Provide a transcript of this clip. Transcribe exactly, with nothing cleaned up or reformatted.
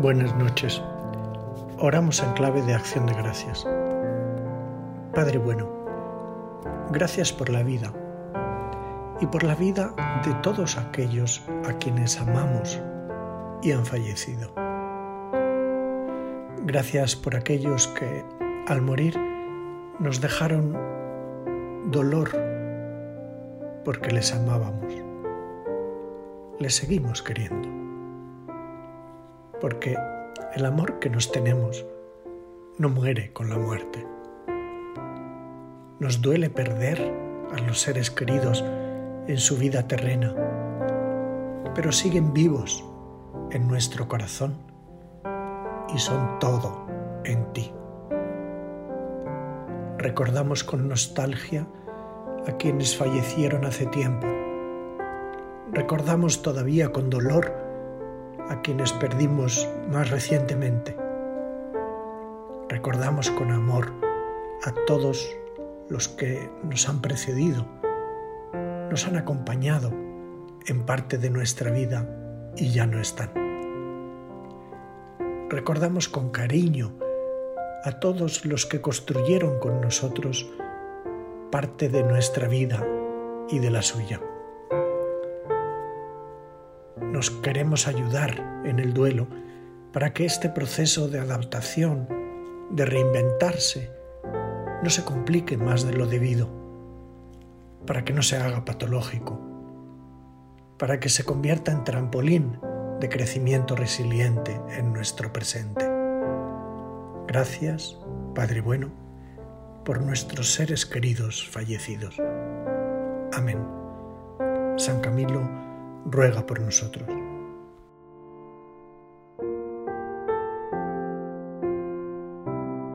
Buenas noches. Oramos en clave de acción de gracias. Padre bueno, gracias por la vida y por la vida de todos aquellos a quienes amamos y han fallecido. Gracias por aquellos que, al morir, nos dejaron dolor porque les amábamos. Les seguimos queriendo. Porque el amor que nos tenemos no muere con la muerte. Nos duele perder a los seres queridos en su vida terrena, pero siguen vivos en nuestro corazón y son todo en ti. Recordamos con nostalgia a quienes fallecieron hace tiempo. Recordamos todavía con dolor a quienes perdimos más recientemente. Recordamos con amor a todos los que nos han precedido, nos han acompañado en parte de nuestra vida y ya no están. Recordamos con cariño a todos los que construyeron con nosotros parte de nuestra vida y de la suya. Nos queremos ayudar en el duelo para que este proceso de adaptación, de reinventarse, no se complique más de lo debido, para que no se haga patológico, para que se convierta en trampolín de crecimiento resiliente en nuestro presente. Gracias, Padre bueno, por nuestros seres queridos fallecidos. Amén. San Camilo ruega por nosotros.